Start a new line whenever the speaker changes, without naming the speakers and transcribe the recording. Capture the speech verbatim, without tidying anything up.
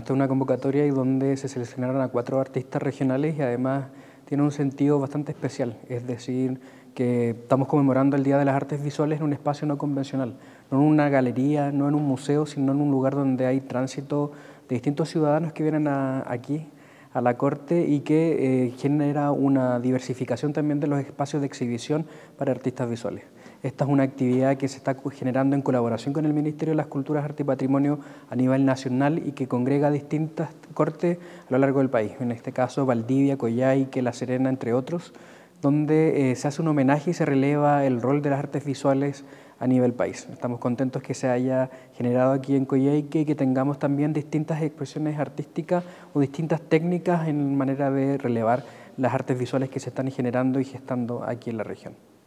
esta es una convocatoria y donde se seleccionaron a cuatro artistas regionales y además tiene un sentido bastante especial, es decir, que estamos conmemorando el Día de las Artes Visuales en un espacio no convencional, no en una galería, no en un museo, sino en un lugar donde hay tránsito de distintos ciudadanos que vienen a, aquí a la Corte y que eh, genera una diversificación también de los espacios de exhibición para artistas visuales. Esta es una actividad que se está generando en colaboración con el Ministerio de las Culturas, Arte y Patrimonio a nivel nacional y que congrega distintas cortes a lo largo del país, en este caso Valdivia, Coyhaique, La Serena, entre otros, donde eh, se hace un homenaje y se releva el rol de las artes visuales a nivel país. Estamos contentos que se haya generado aquí en Coyhaique y que tengamos también distintas expresiones artísticas o distintas técnicas en manera de relevar las artes visuales que se están generando y gestando aquí en la región.